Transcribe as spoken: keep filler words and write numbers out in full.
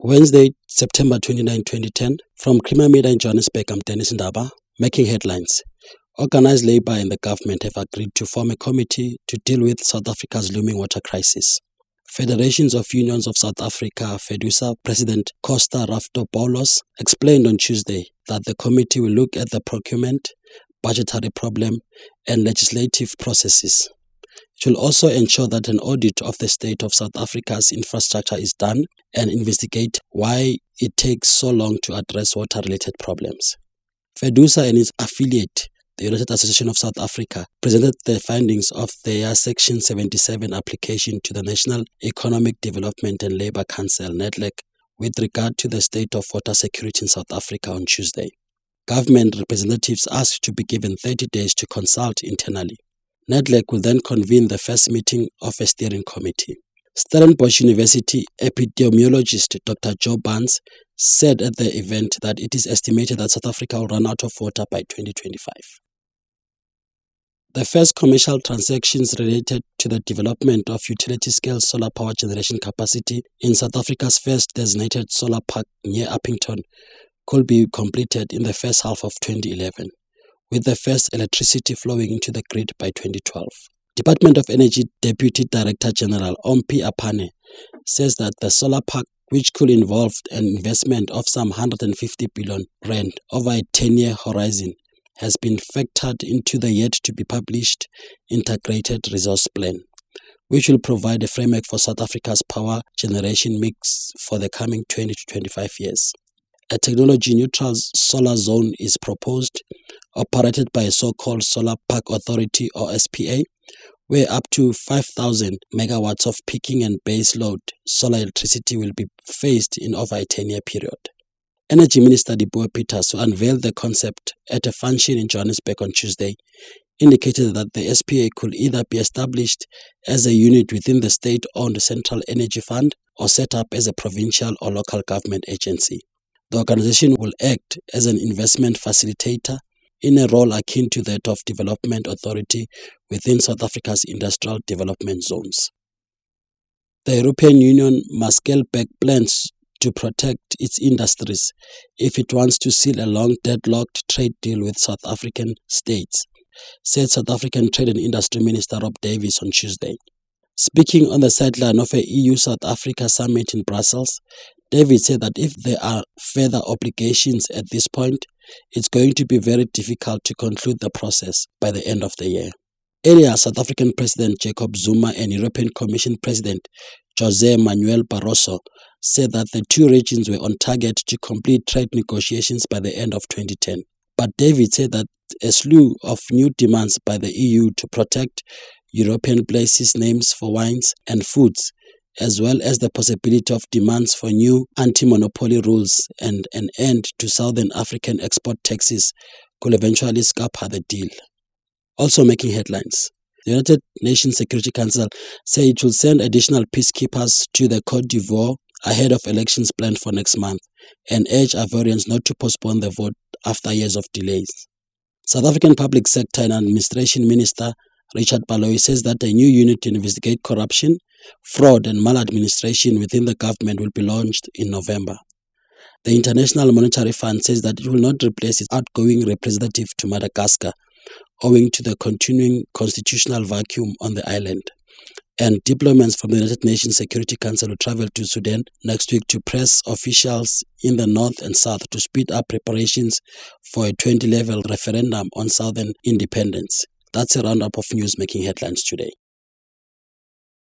Wednesday, September twenty-ninth, twenty ten. From Creamer Media in Johannesburg, I'm Dennis Ndaba, making headlines. Organised labour and the government have agreed to form a committee to deal with South Africa's looming water crisis. Federations of Unions of South Africa, FEDUSA, President Costa Raftopoulos explained on Tuesday that the committee will look at the procurement, budgetary problem and legislative processes. It will also ensure that an audit of the state of South Africa's infrastructure is done and investigate why it takes so long to address water-related problems. FEDUSA and its affiliate, the United Association of South Africa, presented the findings of their Section seventy-seven application to the National Economic Development and Labour Council, NEDLAC, with regard to the state of water security in South Africa on Tuesday. Government representatives asked to be given thirty days to consult internally. NEDLAC will then convene the first meeting of a steering committee. Stellenbosch University epidemiologist Doctor Joe Barnes said at the event that it is estimated that South Africa will run out of water by twenty twenty-five. The first commercial transactions related to the development of utility-scale solar power generation capacity in South Africa's first designated solar park near Upington could be completed in the first half of twenty eleven, with the first electricity flowing into the grid by twenty twelve. Department of Energy Deputy Director General Ompi Apane says that the solar park, which could involve an investment of some one hundred fifty billion rand over a ten-year horizon, has been factored into the yet-to-be-published Integrated Resource Plan, which will provide a framework for South Africa's power generation mix for the coming twenty to twenty-five years. A technology-neutral solar zone is proposed, operated by a so-called Solar Park Authority or S P A, where up to five thousand megawatts of peaking and base load solar electricity will be phased in over a ten-year period. Energy Minister Dipuo Peters, who unveiled the concept at a function in Johannesburg on Tuesday, indicated that the S P A could either be established as a unit within the state-owned Central Energy Fund or set up as a provincial or local government agency. The organization will act as an investment facilitator in a role akin to that of Development Authority within South Africa's industrial development zones. The European Union must scale back plans to protect its industries if it wants to seal a long deadlocked trade deal with South African states, said South African Trade and Industry Minister Rob Davies on Tuesday. Speaking on the sideline of a E U-South Africa summit in Brussels, David said that if there are further obligations at this point, it's going to be very difficult to conclude the process by the end of the year. Earlier, South African President Jacob Zuma and European Commission President José Manuel Barroso said that the two regions were on target to complete trade negotiations by the end of twenty ten. But David said that a slew of new demands by the E U to protect European places' names for wines and foods, as well as the possibility of demands for new anti-monopoly rules and an end to Southern African export taxes, could eventually scupper the deal. Also making headlines, the United Nations Security Council said it will send additional peacekeepers to the Côte d'Ivoire ahead of elections planned for next month and urge Ivorians not to postpone the vote after years of delays. South African Public Sector and Administration Minister Richard Baloyi says that a new unit to investigate corruption, fraud and maladministration within the government will be launched in November. The International Monetary Fund says that it will not replace its outgoing representative to Madagascar, owing to the continuing constitutional vacuum on the island. And diplomats from the United Nations Security Council will travel to Sudan next week to press officials in the north and south to speed up preparations for a twenty-level referendum on southern independence. That's a roundup of news making headlines today.